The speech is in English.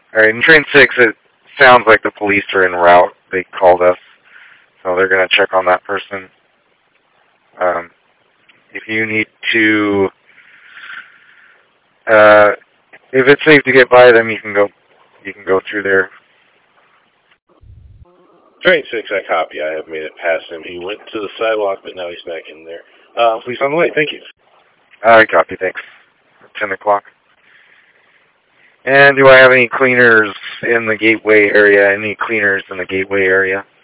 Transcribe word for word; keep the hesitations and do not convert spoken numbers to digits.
Alright, in train six, it sounds like the police are en route. They called us, so they're going to check on that person. Um, if you need to, uh, if it's safe to get by them, you can go, you can go through there. Train six, I copy. I have made it past him. He went to the sidewalk, but now he's back in there. Uh, police on the way. Thank you. I copy, thanks. ten o'clock. And do I have any cleaners in the gateway area? Any cleaners in the gateway area?